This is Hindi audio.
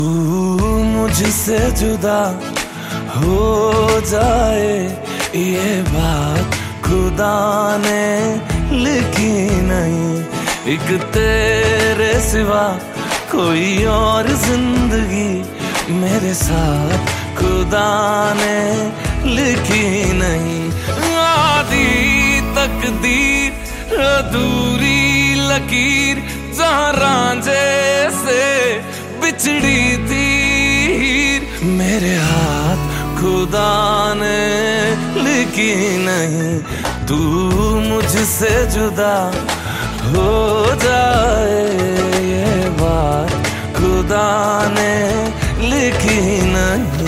तू मुझसे जुदा हो जाए ये बात खुदा ने लिखी नहीं। एक तेरे सिवा कोई और जिंदगी मेरे साथ खुदा ने लिखी नहीं। आधी तकदीर अधूरी लकीर जहाँ रांझे से बिछड़ी थी मेरे हाथ खुदा ने लिखी नहीं। तू मुझसे जुदा हो जाए ये बात खुदा ने लिखी नहीं।